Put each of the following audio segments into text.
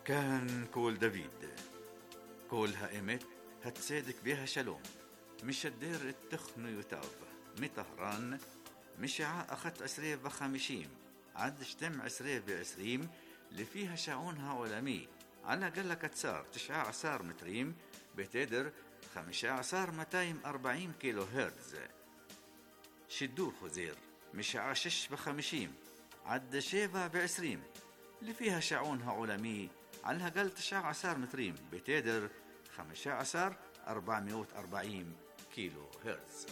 كان كول دافيد كول هائمت هتصدق بها شلوم مش الدير التخن يتاب مطهران مشاع أخت 50 عد شتم 20 اللي فيها شعونها علمي على قلة كتسار 19 متريم بتدر 15,240 كيلو هرتز شدور خزير مشاع 56 عد 27 اللي فيها شعونها علمي على قل 19 متريم بتدر 15,440 كيلو هرتز.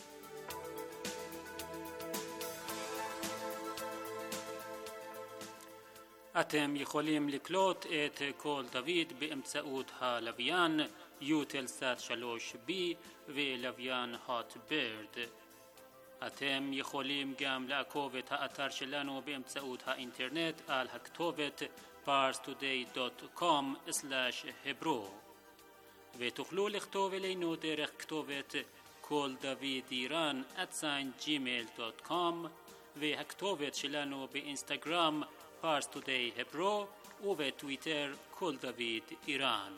אתם יכולים לקלוט את קול דוד באמצעות הלוויין יוטלסאט 3B ולוויין הוט בירד. אתם יכולים גם לעקוב את האתר שלנו באמצעות האינטרנט על הכתובת parstoday.com/hebro ותוכלו לכתוב אלינו דרך כתובת קול דוד איראן @gmail.com והכתובת שלנו באינסטגרם parstoday hebro ובטוויטר קול דוד איראן.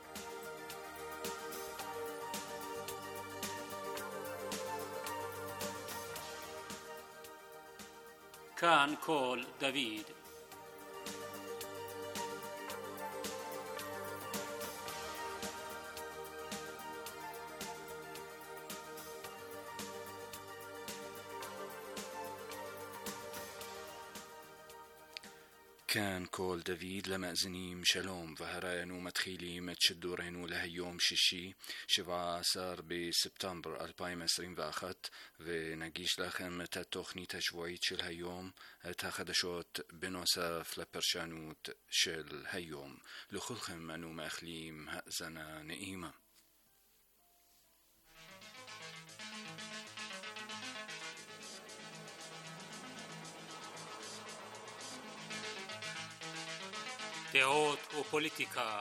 כאן קול דוד. كان كول دافيد لمأزنيم شلوم وهراينو متخيليم تشدورينو لهيوم شيشي 17 بسبتمبر 2021 ونجيش لكم تتوخني تشويت شل هيوم تاخدشوت بنوسف لبرشانوت شل هيوم لخلخم أنو مأخليم هأزنا نئيمة. דעות ופוליטיקה.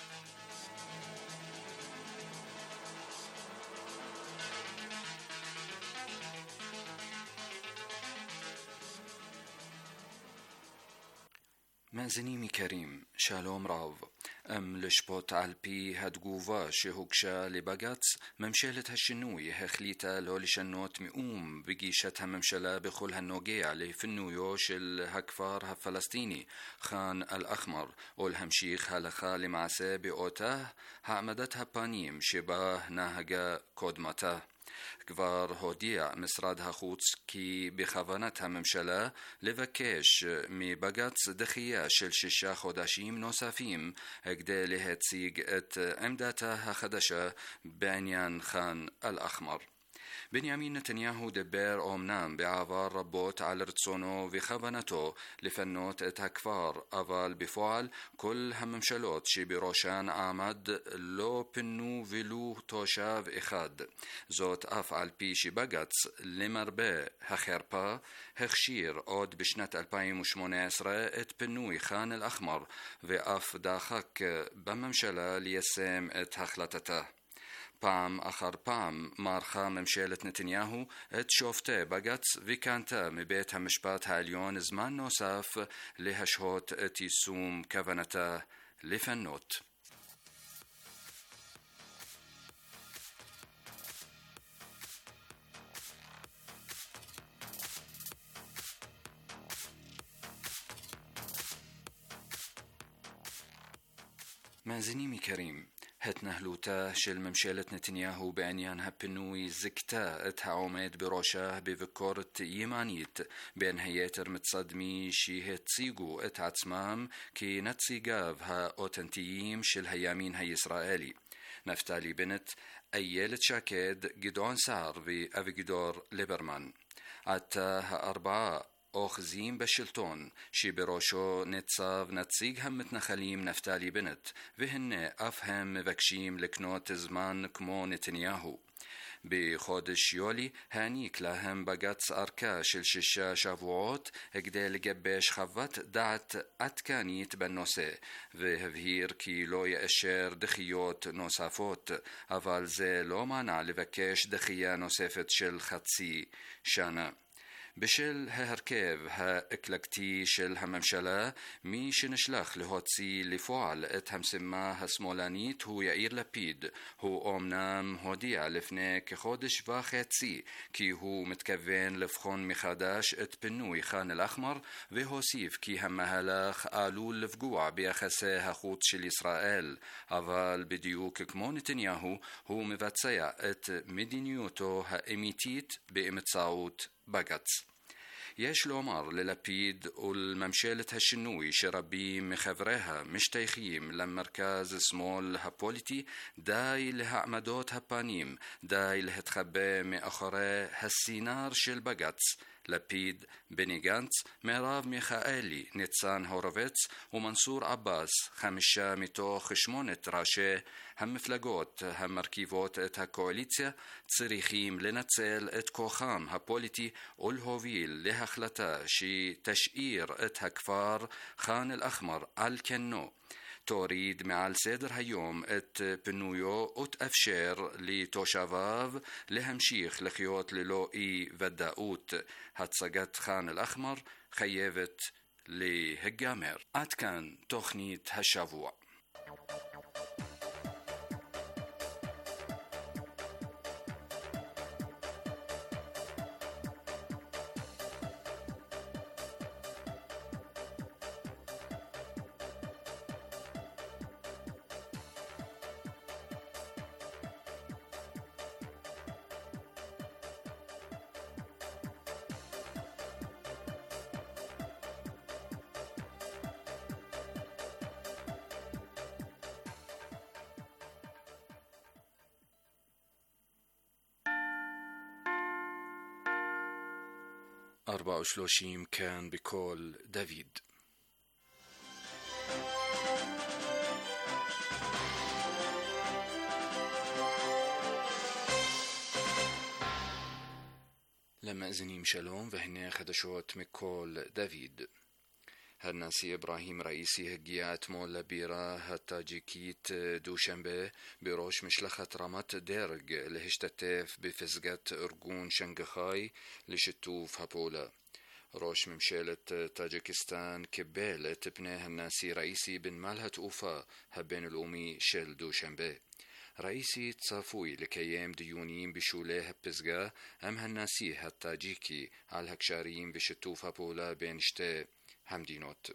مازنيمي كريم شالوم راو لشبوت عالبي هدقوفا شهوكشا لباقاتس ممشالة هالشنوي هخليتا لولي شنوت مئوم بقيشتها ممشلا بخول هالنوغي علي في النويوش الهكفار هالفلسطيني خان الأخمر والهمشيخ هالخالي معسى بأوتاه هعمدتها بانيم شباه ناهجا كودمته כבר הודיע משרד החוץ כי בכוונת הממשלה לבקש מבג"ץ דחייה של 6 חודשים נוספים כדי להציג את עמדתה החדשה בעניין ח'אן אל-אחמר. בנימין נתניהו דבר אמנם בעבר רבות על רצונו וכוונתו לפנות את הכפר, אבל בפועל כל הממשלות שבראשן עמד לא פינו ולו תושב אחד. זאת אף על פי שבג"ץ למרבה החרפה הכשיר עוד בשנת 2018 את פינוי ח'אן אל-אחמר ואף דחק בממשלה ליישם את החלטתה. פעם אחר פעם מערכה ממשלת נתניהו את שופטי בג"ץ וקנתה מבית המשפט העליון זמן נוסף להשהות את יישום כוונתה לפנות. מאזינים יקרים, התנהלותה של ממשלת נתניהו בעניין הפינוי זכתה את העומד בראשה בביקורת ימנית, בין היתר מצד מי שהציגו את עצמם כנציגיו האותנטיים של הימין הישראלי. נפתלי בנט, איילת שקד, גדעון סער ואביגדור ליברמן. עתה הארבעה אוחזים בשלטון שבראשו ניצב נציג המתנחלים נפתלי בנט, והנה אף הם מבקשים לקנות זמן כמו נתניהו. בחודש יולי העניק להם בג"ץ ארכה של 6 שבועות כדי לגבש חוות דעת עדכנית בנושא, והבהיר כי לא יאשר דחיות נוספות, אבל זה לא מנע לבקש דחייה נוספת של חצי שנה. בשל ההרכב האקלקטי של הממשלה, מי שנשלח להוציא לפועל את המשימה השמאלנית הוא יאיר לפיד. הוא אומנם הודיע לפני כחודש וחצי כי הוא מתכוון לבחון מחדש את פינוי ח'אן אל-אחמר, והוסיף כי המהלך עלול לפגוע ביחסי החוץ של ישראל, אבל בדיוק כמו נתניהו הוא מבצע את מדיניותו האמיתית באמצעות בג"ץ. יש לומר ללפיד ולממשלת השינוי שרבים מחבריה משתייכים למרכז שמאל הפוליטי, די להעמדות הפנים, די להתחבא מאחורי הסינר של בג"ץ. לפיד, בני גנץ, מרב מיכאלי, ניצן הורוביץ ומנסור עבאס, 5 מתוך 8 ראשי המפלגות המרכיבות את הקואליציה, צריכים לנצל את כוחם הפוליטי ולהוביל להחלטה שתשאיר את הכפר ח'אן אל-אחמר על כנו, תוריד מעל סדר היום את פינויו ותאפשר לתושביו להמשיך לחיות ללא אי ודאות. הצגת ח'אן אל-אחמר חייבת להיגמר. עד כאן תוכנית השבוע. أربعة وثلاثين كان بكول دافيد. למאזינים שלום, והנה חדשות מקול דוד. הנשיא אברהים ראיסי הגיע אתמול לבירה הטאג'יקית דושנבה בראש משלחת רמת דרג להשתתף בפסגת ארגון שנגחאי לשיתוף הפעולה. ראש ממשלת טאג'יקיסטן קיבל את פני הנשיא ראיסי בנמל התעופה הבינלאומי של דושנבה. ראיסי צפוי לקיים דיונים בשולי הפסגה עם הנשיא הטאג'יקי על הקשרים ושיתוף הפעולה בין שתי המדינות.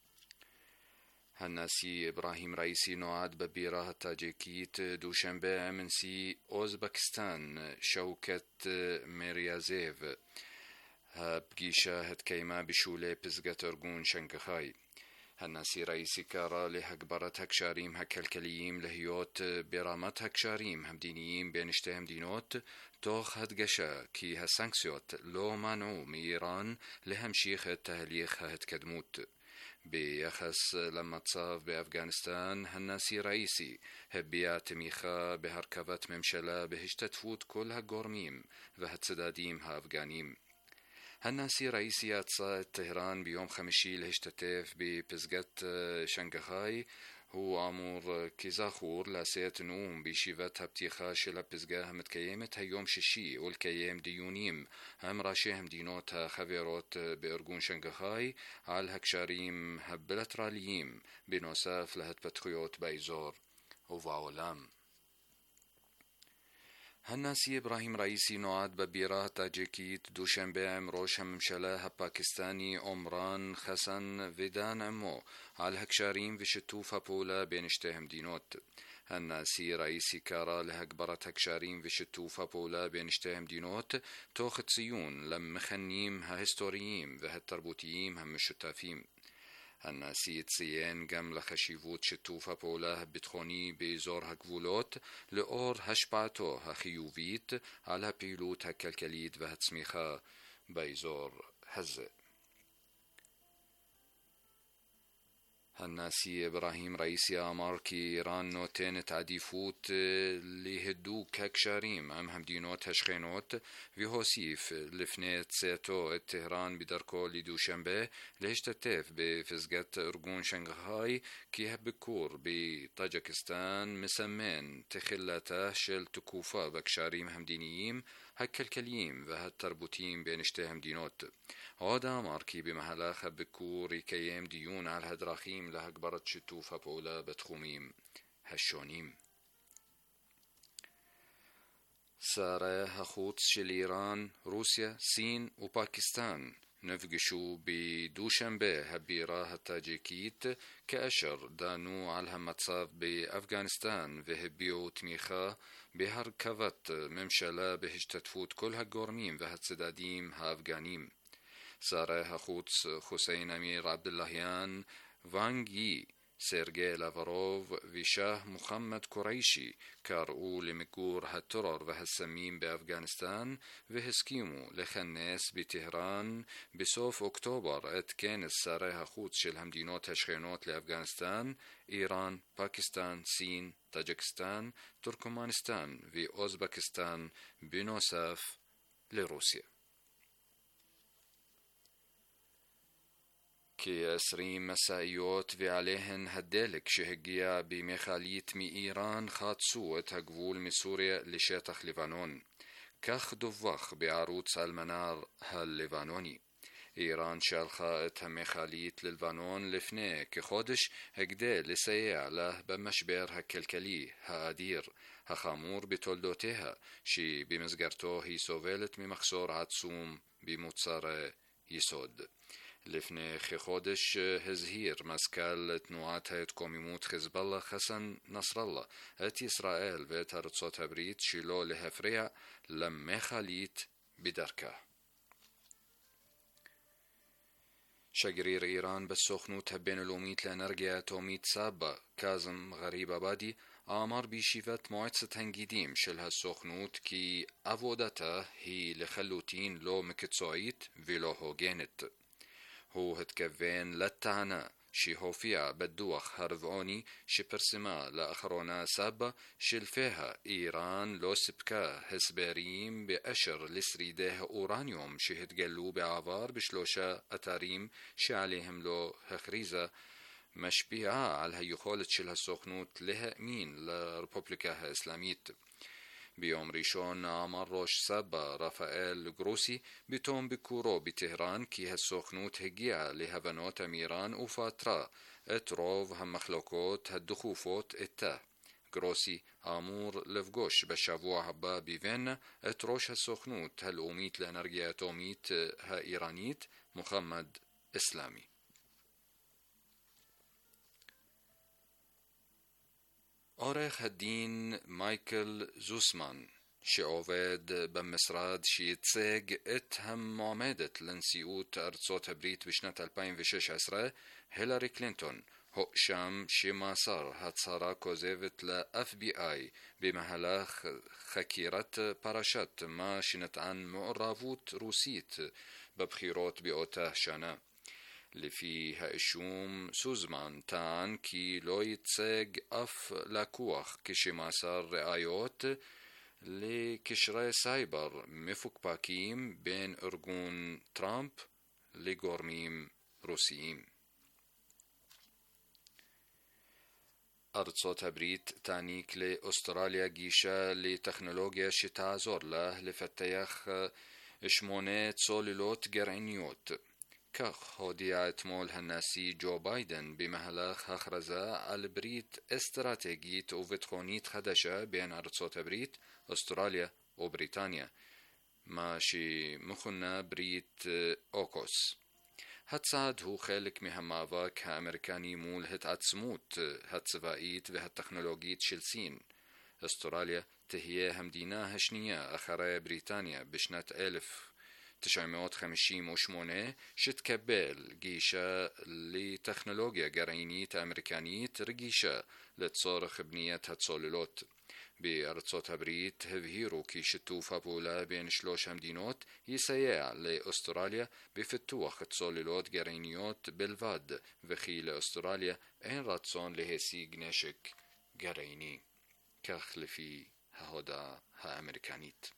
הנשיא אברהים ראיסי נועד בבירה הטאג'יקית דושנבה עם נשיא אוזבקיסטן שוקת מיריאזב. הפגישה התקיימה בשולי פסגת ארגון שנגחאי. הנשיא ראיסי קרא להגברת הקשרים הכלכליים להיות ברמת הקשרים המדיניים בין שתי המדינות, תוך הדגשה כי הסנקציות לא מנעו מאיראן להמשיך את תהליך ההתקדמות. ביחס למצב באפגניסטן, הנשיא ראיסי הביע תמיכה בהרכבת ממשלה בהשתתפות כל הגורמים והצדדים האפגנים. הנשיא ראיסי יצא את טהרן ביום חמישי להשתתף בפסגת שנגחאי. הוא אמור כזכור לשאת נאום בישיבת הפתיחה של הפסגה המתקיימת היום שישי ולקיים דיונים עם ראשי המדינות החברות בארגון שנגחאי על הקשרים הבילטרליים בנוסף להתפתחויות באזור ובעולם. הנשיא אברהים ראיסי נועד בבירה הטאג'יקית דושנבה עם ראש הממשלה הפקיסטני עומרן חסן ודן עמו על הקשרים ושיתוף הפעולה בין שתי המדינות. הנשיא ראיסי קרא להגברת הקשרים ושיתוף הפעולה בין שתי המדינות תוך ציון למכנים ההיסטוריים והתרבותיים המשותפים. הנשיא ציין גם לחשיבות שיתוף הפעולה הביטחוני באזור הגבולות לאור השפעתו החיובית על הפעילות הכלכלית והצמיחה באזור הזה. الناسي إبراهيم رئيسي أمر كي إيران نوتين تعديفوت لهدو كاكشاريم أم همدينوت هشخينوت في هوسيف لفنيت سيتو التهران بدركو لدوشنبه لهشتتف بفزقت أرجون شنغهاي كي هبكور بطاجكستان مسمين تخلته شل تكوفا بكشاريم همدينيين هكالكليم وهالتربوتين بين اشتهم دينوت هذا ماركي بمهلا خبكور كيام ديون على هدراخيم لهكبرت شتوفة بولا بتخوميم هشونيم ساره هخوت شل إيران روسيا سين وباكستان نفقشوا بدوشنبه هبيرا التاجيكيت كأشر دانو على همتصاف بأفغانستان وهبيو تميخا بهركفت ممشلا بهشتتفوت كل هالجورمين وهالسداديم هافغانيم ساره هخوت حسين أمير عبد اللهيان وانغ سيرجي لافروف وشاه محمد قريشي كارؤوا لمكور هالترور وهالسمين بأفغانستان وهسكيمو لخناس بتهران بصوف أكتوبر كان الساره هخوت شل همدينوت هشخينوت لأفغانستان إيران باكستان سين تاجكستان تركمانستان وأوزبكستان بنوساف لروسيا كي أسرين مسائيوت في عليهن هدالك شهقيا بمخاليت مي إيران خاطسو تقفول من سوريا لشاتخ ليبانون كخ دوفخ بعروض المنار هالليبانوني إيران شالخا مخاليت للبانون لفنه كخودش هقدا لسيع له بمشبير هكالكلي هادير هخامور بتولدوتها شي بمزقرتو هي سوفيلت مخصور عدسوم بمتصار يسود لفنه خودش هزهير مسكال تنوعات هيتكوميموت حزب الله حسن نصر الله ات إسرائيل وات أرض بريت شيلو لهفريع لما خليت بدركه شجرير إيران بالسخنوت بين الأميت لأنرجيا توميت سابا كازم غريب أبادي آمر بشيفت موعدة هنجيديم شلها السخنوت كي أفودتا هي لخلوتين لو مكتسوعيت فيلو هوجينت هو هتكفين لتعنا شي هوفيا بدوخ هرفعوني شي برسما لأخرونا سابا شلفيها إيران لو سبكا هسباريم بأشر لسريده أورانيوم شي هتقلو بعفار بشلوشا أتاريم شي عليهم لو هخريزة مشبيعة على هيخولة شلها السخنوت لها مين لربوبليكا إسلاميت بيوم ريشون عمر روش سابا رافائيل جروسي بتوم بكورو بتهران كي هالسخنوت هجيع لهبنوت أميران وفاترا اتروف هم مخلوقات هالدخوفوت اتا جروسي آمور لفقوش بشافوع هبا بيفين اتروش هالسخنوت هالأوميت لأنرجيا توميت ها إيرانيت محمد إسلامي أورخ الدين مايكل زوسمان شي عوفاد بمسراد شي تساق اتهم معمدة لنسيوت أرض بريت بشنة 2016 هيلاري كلينتون هو شام شي ما صار هتصارا كوزيفت لا FBI بمهلاخ خكيرت باراشات ما شنت عن معرافوت روسيت ببخيروت بأوتاه شانا لفيها الشوم سوزمان تان كي لو يتساق أف لاكوخ كشي ما صار رعايوت لكشري سايبر مفك باكيم بين أرجون ترامب لغورميم روسيين أرض بريت تانيك لأستراليا جيشة لتكنولوجيا شتازور له لفتيخ شمونة سوليلوت جرعينيوت كخ هوديات مول هالناسي جو بايدن بمهلاخ هخرزة على بريت استراتيجيت وفتخونيت خدشة بين أرض بريت أستراليا وبريطانيا ماشي مخنا بريت أوكوس هتساعد هو خالك مهمافاك هامريكاني مول هتعتسموت هتسفائيت وهالتكنولوجيت شلسين أستراليا تهيا همدينا هشنية أخرى بريطانيا بشنة 1958 شتكبل جيشة لتكنولوجيا جرعينية أمريكانية رجيشة لتصارخ بنية هتسولولوت بأرצות הברית הבהירו כי שיתוף הפעולה בין שלוש המדינות יסייע לאוסטרליה בפיתוח צוללות גרעיניות בלבד, וכי לאוסטרליה אין רצון להשיג נשק גרעיני, כך לפי ההודעה האמריקנית.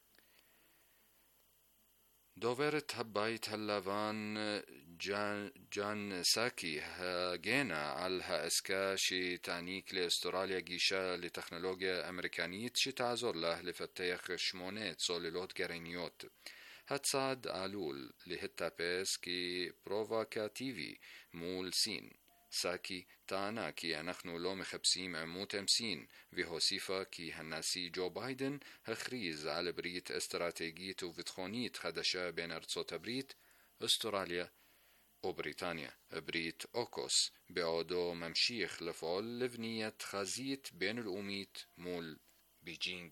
דוברת הבית הלבן ג'ן סאקי הגנה על העסקה שתעניק לאוסטרליה גישה לטכנולוגיה אמריקנית שתעזור לה לפתח 8 צוללות גרעיניות. הצעד עלול להתאפס כפרובוקטיבי מול סין. סאקי טענה כי אנחנו לא מחפשים עימות עם סין, והוסיפה כי הנשיא ג'ו ביידן הכריז על ברית אסטרטגית וביטחונית חדשה בין ארצות הברית, אוסטרליה ובריטניה, ברית אוקוס, בעודו ממשיך לפעול לבניית חזית בינלאומית מול בייג'ינג.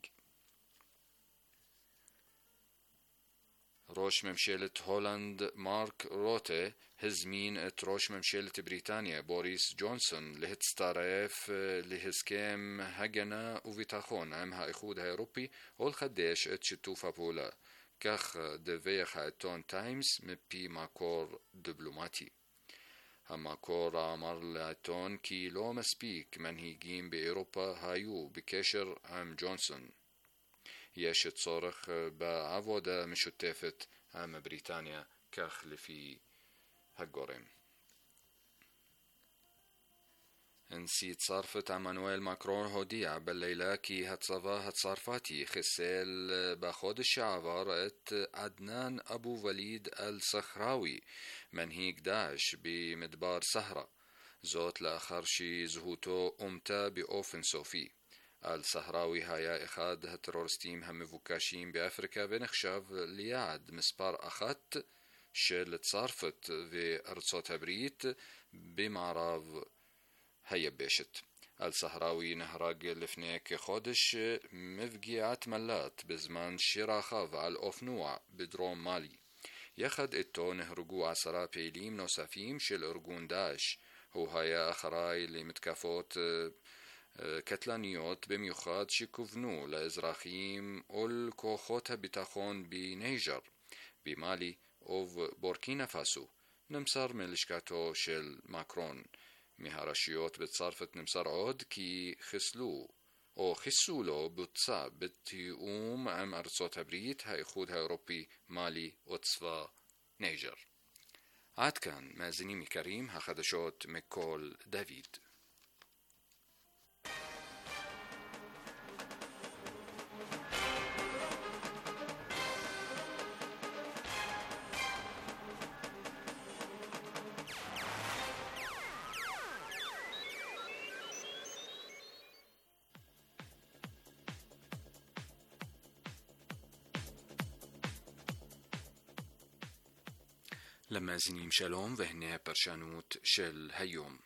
ראש ממשלת הולנד מרק רוטה הזמין את ראש ממשלת בריטניה בוריס ג'ונסון להצטרף להסכם הגנה וביטחון עם האיחוד האירופי ולחדש את שיתוף הפעולה, כך דווח העיתון טיימס מפי מקור דיפלומטי. המקור אמר לעיתון כי לא מספיק מנהיגים באירופה היו בקשר עם ג'ונסון. יש צורך בעבודה משותפת עם בריטניה, כך לפי הגורם. נשיא צרפת עמנואל מקרון הודיע בלילה כי הצבא הצרפתי חיסל בחודש שעבר את עדנאן אבו וליד אל-סחראוי, מנהיג דאעש במדבר סהרה, זאת לאחר שזהותו אומתה באופן סופי. אל-סהראוי היה אחד הטרוריסטים המבוקשים באפריקה ונחשב ליעד מספר 1 של צרפת וארצות הברית במערב היבשת. אל-סהראוי נהרג לפני כחודש מפגיעת מל"ט בזמן שרכב על אופנוע בדרום מאלי. יחד איתו נהרגו 10 פעילים נוספים של ארגון דאעש. הוא היה אחראי למתקפות קטלניות במיוחד שכוונו לאזרחים ולכוחות הביטחון בניג'ר, במאלי ובורקינה פאסו, נמסר מלשכתו של מקרון. מהרשויות בצרפת נמסר עוד כי חיסולו בוצע בתיאום עם ארצות הברית, האיחוד האירופי, מאלי וצבא ניג'ר. עד כאן, מאזינים יקרים, החדשות מכל דוד. למאזינים שלום, והנה הפרשנות של היום.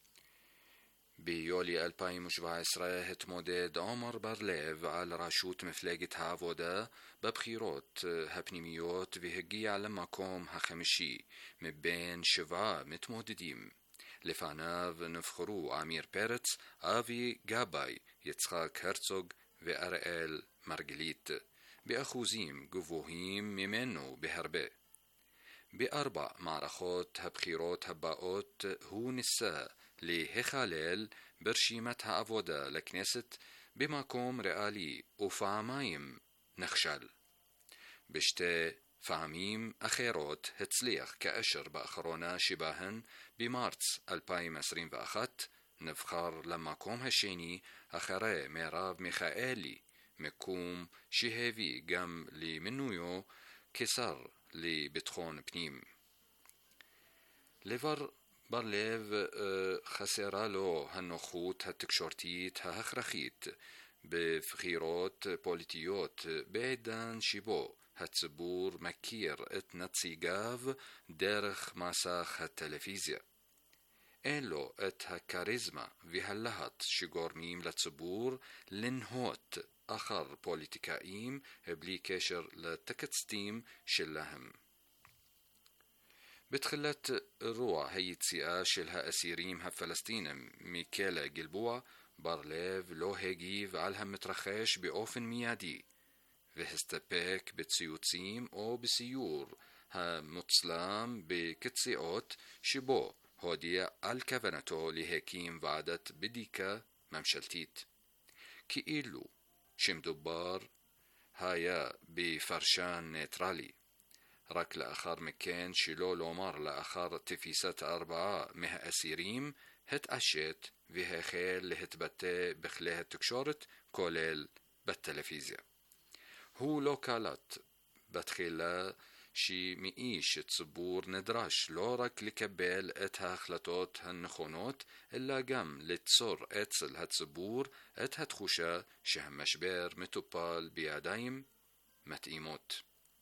ביולי 2017 התמודד עומר בר-לב על ראשות מפלגת העבודה בבחירות הפנימיות והגיע למקום החמישי מבין 7 מתמודדים. לפניו נבחרו עמיר פרץ, אבי גבאי, יצחק הרצוג ואראל מרגלית, באחוזים גבוהים ממנו בהרבה. ב4 מערכות הבחירות הבאות הוא ניסה להיכלל ברשימת העבודה לכנסת במקום ריאלי ופעמיים נכשל. בשתי פעמים אחרות הצליח, כאשר באחרונה שבהן במרץ 2021 נבחר למקום השני אחרי מרב מיכאלי, מקום שהביא גם למינויו כשר לביטחון פנים. בר-לב חסרה לו הנוחות התקשורתית ההכרחית בבחירות פוליטיות בעידן שבו הציבור מכיר את נציגיו דרך מסך הטלוויזיה. אין לו את הכריזמה והלהט שגורמים לציבור לנהות אחר פוליטיקאים בלי קשר לטקסטים שלהם. בתחילת אירוע היציאה של האסירים הפלסטינים מכלא גלבוע בר-לב לא הגיב על המתרחש באופן מיידי, והסתפק בציוצים או בסיור המוצלם בקציעות שבו הודיע על כוונתו להקים ועדת בדיקה ממשלתית, כאילו שמדובר היה בפרשן ניטרלי. רק לאחר מכן, שלא לומר לאחר תפיסת 4 מהאסירים, התעשת והחל להתבטא בכלי התקשורת, כולל בטלוויזיה. הוא לא קלט בתחילה שמאיש ציבור נדרש לא רק לקבל את ההחלטות הנכונות, אלא גם ליצור אצל הציבור את התחושה שהמשבר מטופל בידיים מתאימות.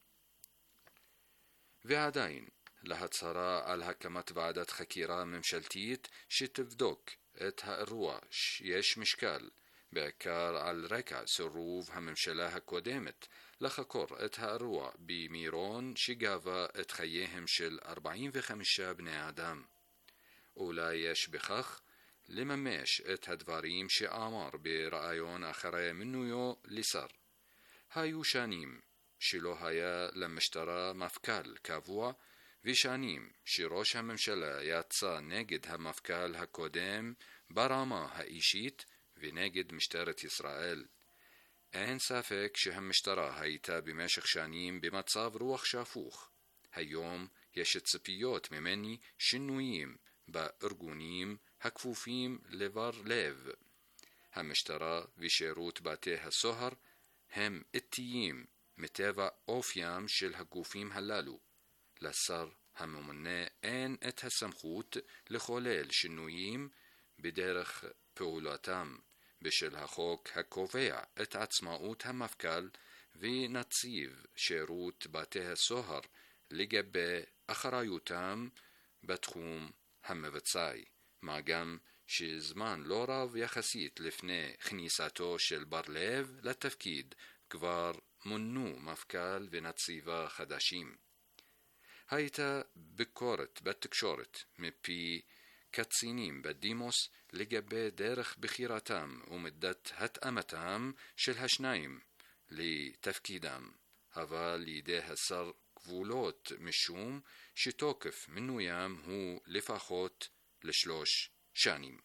ועדיין, להצהרה על הקמת ועדת חקירה ממשלתית שתבדוק את האירוע יש משקל, בעיקר על רקע סירוב הממשלה הקודמת לחקור את האירוע במירון שגבה את חייהם של 45 בני אדם. אולי יש בכך לממש את הדברים שאמר ברעיון אחרי מינויו לשר. היו שנים שלא היה למשטרה מפכ"ל קבוע, ושנים שראש הממשלה יצא נגד המפכ"ל הקודם ברמה האישית ונגד משטרת ישראל. אין ספק שהמשטרה הייתה במשך שנים במצב רוח שפוך. היום יש ציפיות ממני שינויים בארגונים הכפופים לבר-לב. המשטרה ושירות בתי הסוהר הם איטיים מטבע אופיים של הגופים הללו. לשר הממונה אין את הסמכות לחולל שינויים בדרך פעולתם, בשל החוק הקובע את עצמאות המפכ"ל ונציב שירות בתי הסוהר לגבי אחריותם בתחום המבצעי, מה גם שזמן לא רב יחסית לפני כניסתו של בר-לב לתפקיד כבר מונו מפכ"ל ונציבה חדשים. הייתה ביקורת בתקשורת מפי קצינים בדימוס לגבי דרך בחירתם ומידת התאמתם של השניים לתפקידם, אבל לידי השר גבולות משום שתוקף מינוים הוא לפחות ל3 שנים.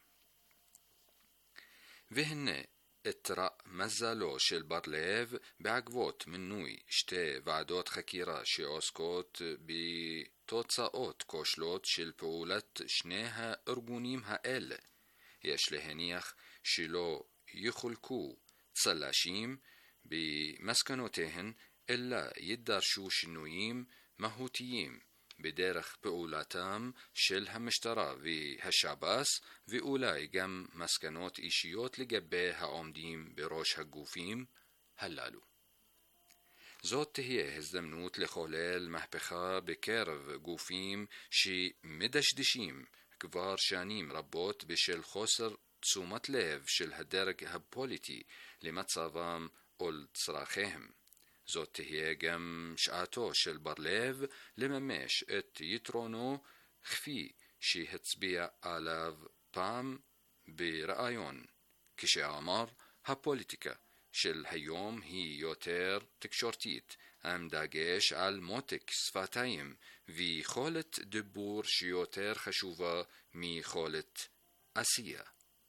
והנה התרע מזלו של בר-לב בעקבות מינוי 2 ועדות חקירה שעוסקות בתוצאות כושלות של פעולת שני הארגונים האלה. יש להניח שלא יחולקו צל"שים במסקנותיהן, אלא יידרשו שינויים מהותיים בדרך פעולתם של המשטרה והשב"ס, ואולי גם מסקנות אישיות לגבי העומדים בראש הגופים הללו. זאת תהיה הזדמנות לחולל מהפכה בקרב גופים שמדשדשים כבר שנים רבות בשל חוסר תשומת לב של הדרג הפוליטי למצבם או לצרכיהם. זאת תהיה גם שעתו של בר-לב לממש את יתרונו כפי שהצביע עליו פעם ברעיון, כשאמר הפוליטיקה של היום היא יותר תקשורתית, עם דגש על מותק שפתיים ויכולת דיבור שיותר חשובה מיכולת עשייה.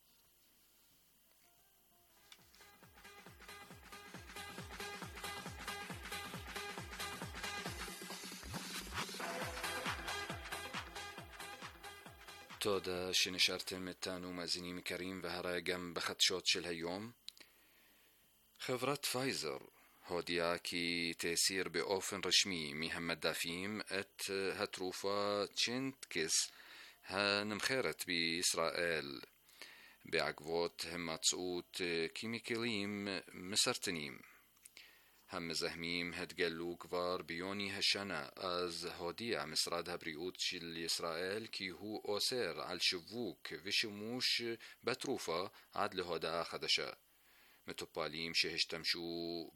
תודה שנשארתם איתנו מאזינים יקרים, והרי גם בחדשות של היום. חברת פייזר הודיעה כי תסיר באופן רשמי מהמדפים את התרופה צ'ינטקיס הנמכרת בישראל בעקבות הימצאות כימיקלים מסרטנים. המזהמים התגלו כבר ביוני השנה, אז הודיע משרד הבריאות של ישראל כי הוא אוסר על שיווק ושימוש בתרופה עד להודעה חדשה. متوباليم شهشتمشو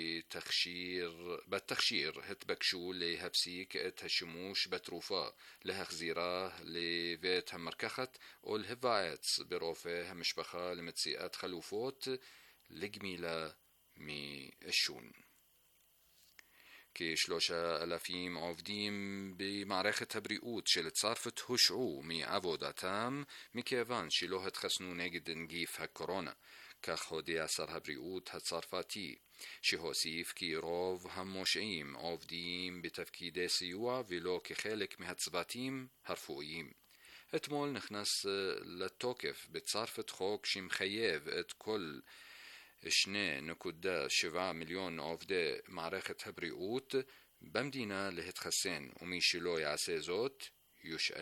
بالتخشير هتبكشو لهبسيك اتهشموش بتروفا لها خزيراه لفيت همركخت والهفاعت بروفه همشبخة لمتسيئات خلوفوت لجميلة مي الشون כ3,000 עובדים במערכת הבריאות שלצרפת הושעו מעבודתם מכיוון שלא התחסנו נגד נגיף הקורונה. כך הודיע שר הבריאות הצרפתי, שהוסיף כי רוב המושעים עובדים בתפקידי סיוע ולא כחלק מהצוותים הרפואיים. אתמול נכנס לתוקף בצרפת חוק שמחייב את כל 2.7 מיליון עובדי מערכת הבריאות במדינה להתחסן, ומי שלא יעשה זאת יושעה.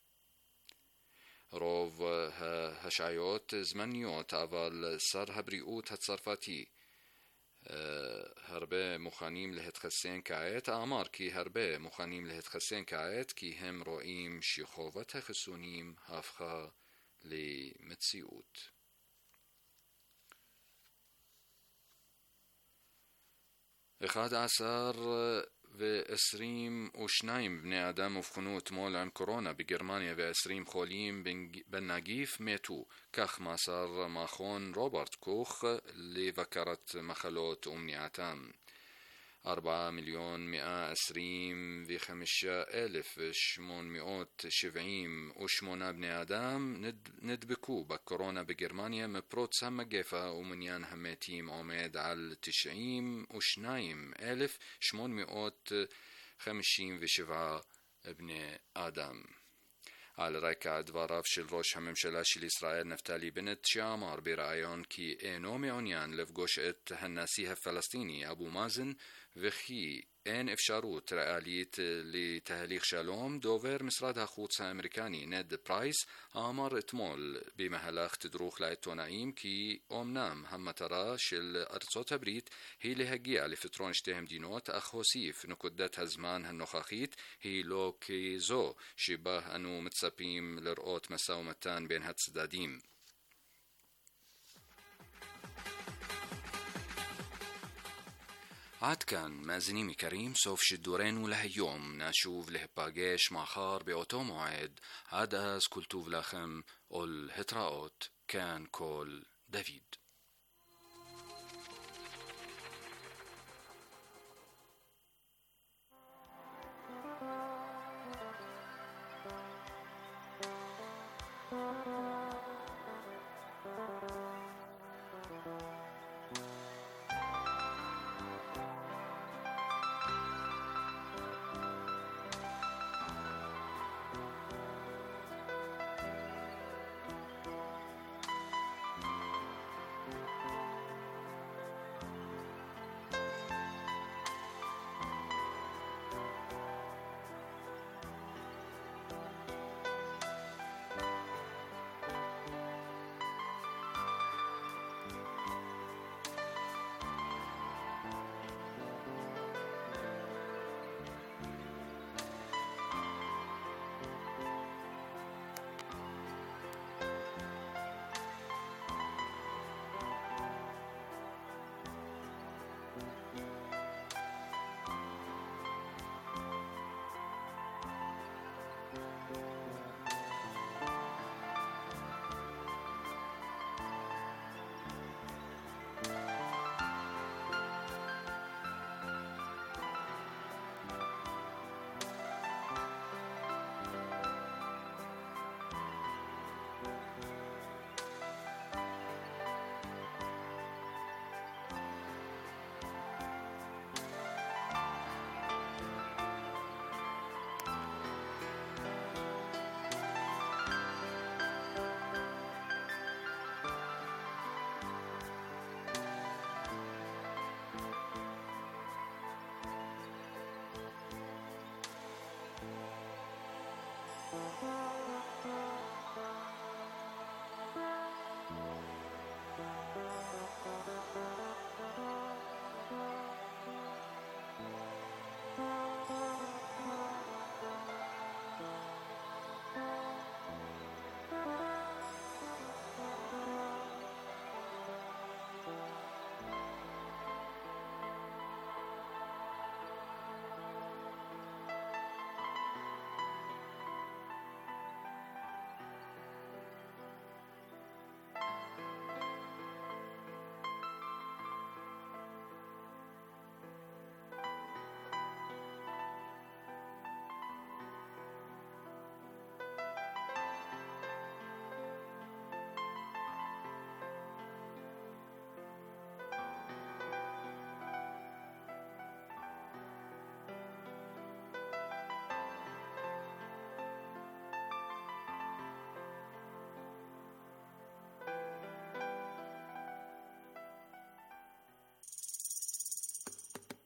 רוב ההשעיות זמניות, אבל שר הבריאות הצרפתי הרבה מוכנים להתחסן כעת, אמר כי הרבה מוכנים להתחסן כעת כי הם רואים שחובת החיסונים הפכה למציאות. אחד עשר ו22 בני אדם אובחנו אתמול עם קורונה בגרמניה ו20 חולים בנגיף מתו, כך מסר מכון רוברט קוך לבקרת מחלות ומניעתם. 4,125,878 בני אדם נדבקו בקורונה בגרמניה מפרוץ המגפה, ומניין המתים עומד על 92,857 בני אדם. על רקע דבריו של ראש הממשלה של ישראל נפתלי בנט, שאמר בראיון כי אינו מעוניין לפגוש את הנשיא הפלסטיני אבו מאזן וכי אין אפשרות ריאלית לתהליך שלום, דובר משרד החוץ האמריקני נד פרייס אמר אתמול במהלך תדרוך לעיתונאים כי אומנם המטרה של ארצות הברית היא להגיע לפתרון שתי המדינות, אך הוסיף נקודת הזמן הנוכחית היא לא כזו שבה אנו מצפים לראות משא ומתן בין הצדדים. עד כאן מאזינים יקרים, סוף שידורנו להיום. נשוב להיפגש מחר באותו מועד. עד אז כל טוב לכם ולהתראות. כאן כל דוד.